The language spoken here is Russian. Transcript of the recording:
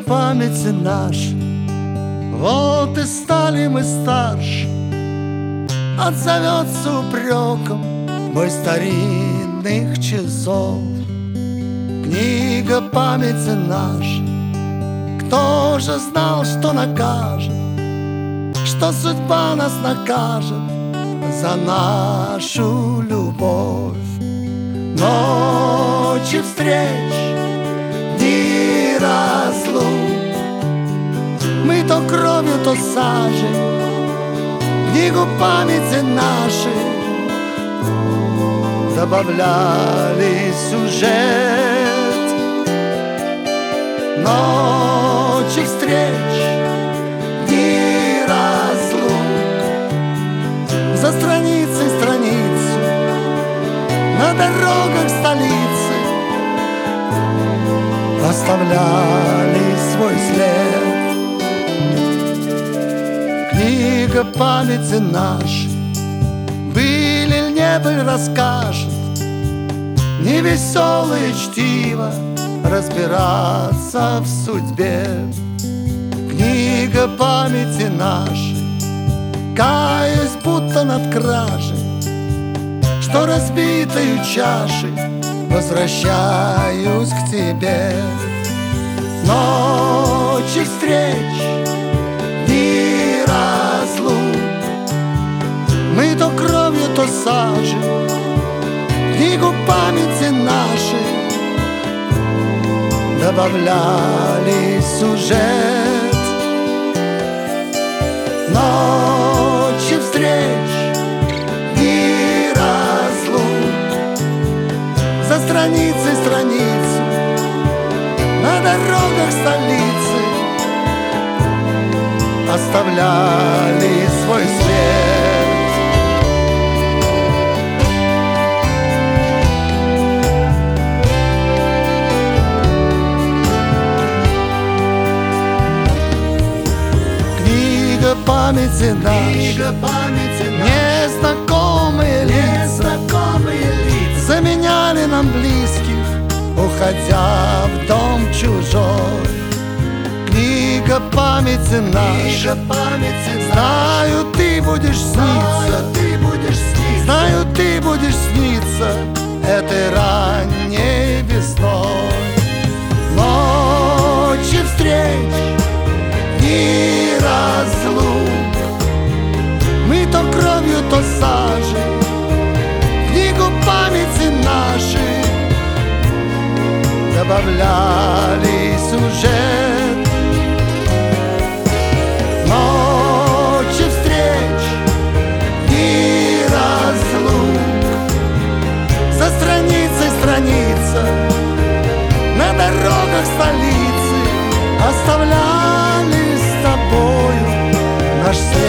памяти наш, вот и стали мы старше. Отзовется упреком бой старинных часов. Книга памяти наша, кто же знал, что накажет, что судьба нас накажет за нашу любовь. Ночи встреч, дни разлук, мы то кровью, то сажей книгу памяти нашей добавляли сюжет. Ночи встреч, дни разлук, за страницей страницу на дорогах столицы оставляли свой след. Книга памяти нашей были или не были расскажет, невеселое чтиво разбираться в судьбе. Книга памяти нашей, каюсь будто над кражей, что разбитою чашей возвращаюсь к тебе. Ночи встреч, дни разлук, мы то кровью, то сажей книгу памяти нашей добавляли сюжет. Ночи встреч, дни разлук, за страницей страницу на дорогах столицы оставляли свой след. Книга памяти наша, незнакомые лица заменяли нам близких, уходя в дом чужой. Книга памяти наша, знаю, ты будешь сниться, знаю, ты будешь сниться этой ранней весной. Ночи встреч, дни разлук, мы то кровью, то сажей книгу памяти нашей добавляли сюжет. Ночи встреч, дни разлук, за страницей страница на дорогах столицы оставляли с тобою наш след.